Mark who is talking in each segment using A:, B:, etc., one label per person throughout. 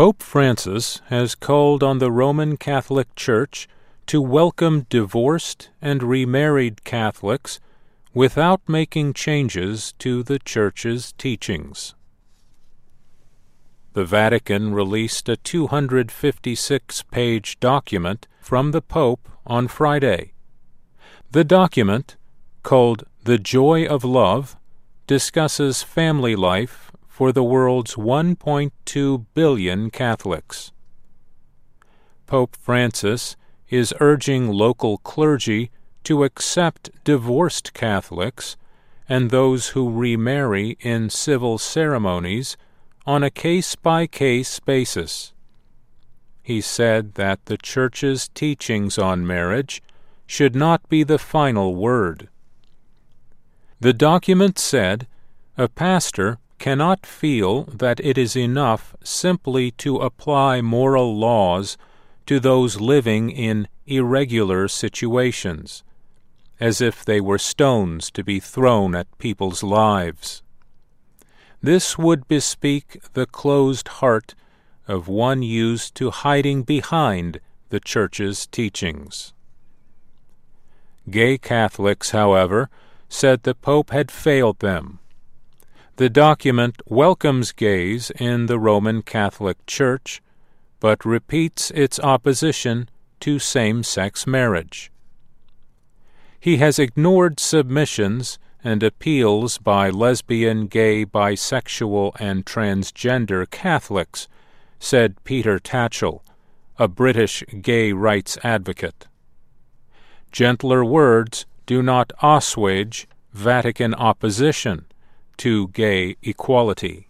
A: Pope Francis has called on the Roman Catholic Church to welcome divorced and remarried Catholics without making changes to the Church's teachings. The Vatican released a 256-page document from the Pope on Friday. The document, called The Joy of Love, discusses family life for the world's 1.2 billion Catholics. Pope Francis is urging local clergy to accept divorced Catholics and those who remarry in civil ceremonies on a case-by-case basis. He said that the Church's teachings on marriage should not be the final word. The document said a pastor cannot feel that it is enough simply to apply moral laws to those living in irregular situations, as if they were stones to be thrown at people's lives. This would bespeak the closed heart of one used to hiding behind the Church's teachings. Gay Catholics, however, said the Pope had failed them. The document welcomes gays in the Roman Catholic Church, but repeats its opposition to same-sex marriage. He has ignored submissions and appeals by lesbian, gay, bisexual, and transgender Catholics, said Peter Tatchell, a British gay rights advocate. Gentler words do not assuage Vatican opposition to gay equality.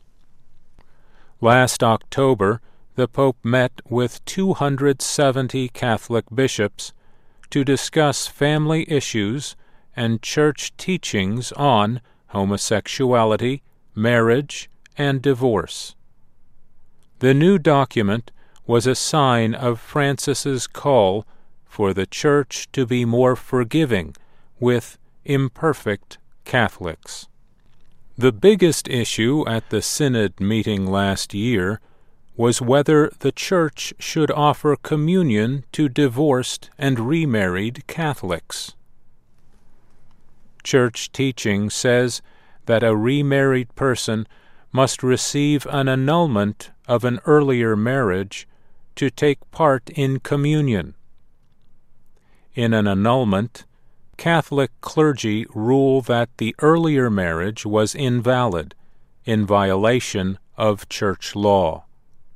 A: Last October, the Pope met with 270 Catholic bishops to discuss family issues and Church teachings on homosexuality, marriage, and divorce. The new document was a sign of Francis's call for the Church to be more forgiving with imperfect Catholics. The biggest issue at the Synod meeting last year was whether the Church should offer communion to divorced and remarried Catholics. Church teaching says that a remarried person must receive an annulment of an earlier marriage to take part in communion. In an annulment, Catholic clergy rule that the earlier marriage was invalid, in violation of Church law.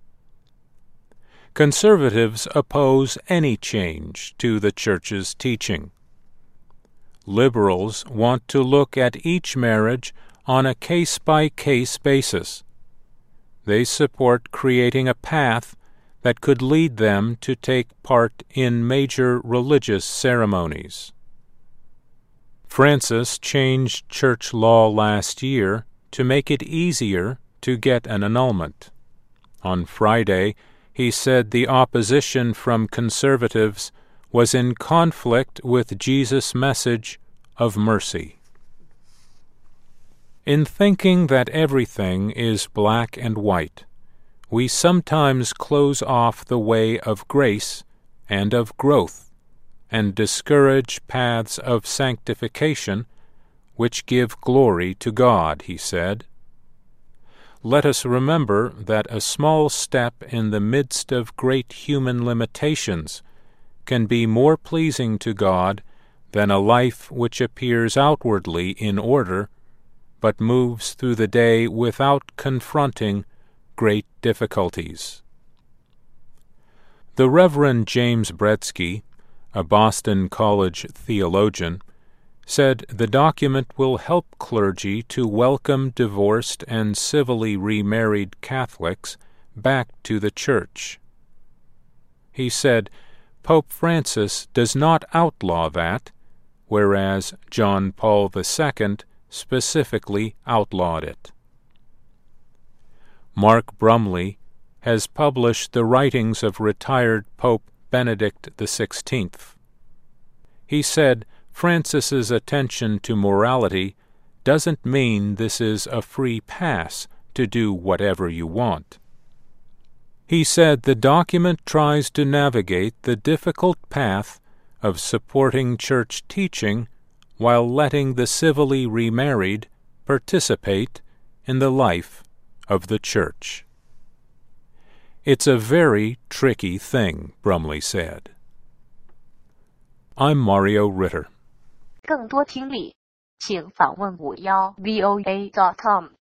A: Conservatives oppose any change to the Church's teaching. Liberals want to look at each marriage on a case-by-case basis. They support creating a path that could lead them to take part in major religious ceremonies. Francis changed Church law last year to make it easier to get an annulment. On Friday, he said the opposition from conservatives was in conflict with Jesus' message of mercy. In thinking that everything is black and white, we sometimes close off the way of grace and of growth, and discourage paths of sanctification which give glory to God, he said. Let us remember that a small step in the midst of great human limitations can be more pleasing to God than a life which appears outwardly in order, but moves through the day without confronting great difficulties. The Reverend James Bretsky, a Boston College theologian, said the document will help clergy to welcome divorced and civilly remarried Catholics back to the Church. He said Pope Francis does not outlaw that, whereas John Paul II specifically outlawed it. Mark Brumley has published the writings of retired Pope Benedict XVI. He said Francis's attention to morality doesn't mean this is a free pass to do whatever you want. He said the document tries to navigate the difficult path of supporting church teaching while letting the civilly remarried participate in the life of the church. It's a very tricky thing, Brumley said. I'm Mario Ritter.
B: 更多听力，请访问51voa.com。